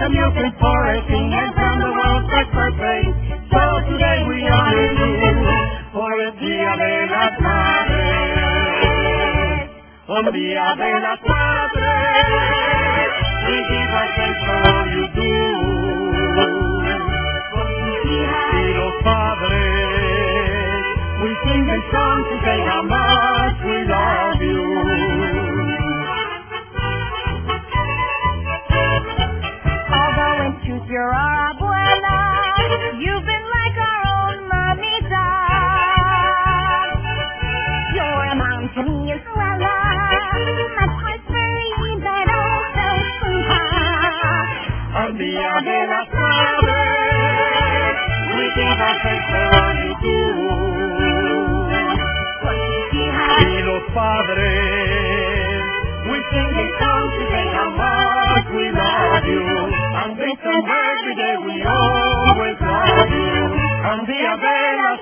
the music for a king and from the world's best birthday. So today we honor you por el Día de las Madres. On the Día de las Madres, we give our thanks for all you do. Y los padres, we sing a song to say how much we love you. Although in truth you're our abuela, you've been like our own mamita. You're a mom to me as well, much more furry but also sweetheart. On the Día de las Madres, we give our thanks for all you do. Y los padres, we sing a song to say how much we love you. And this and every day we always love you. On the Día de las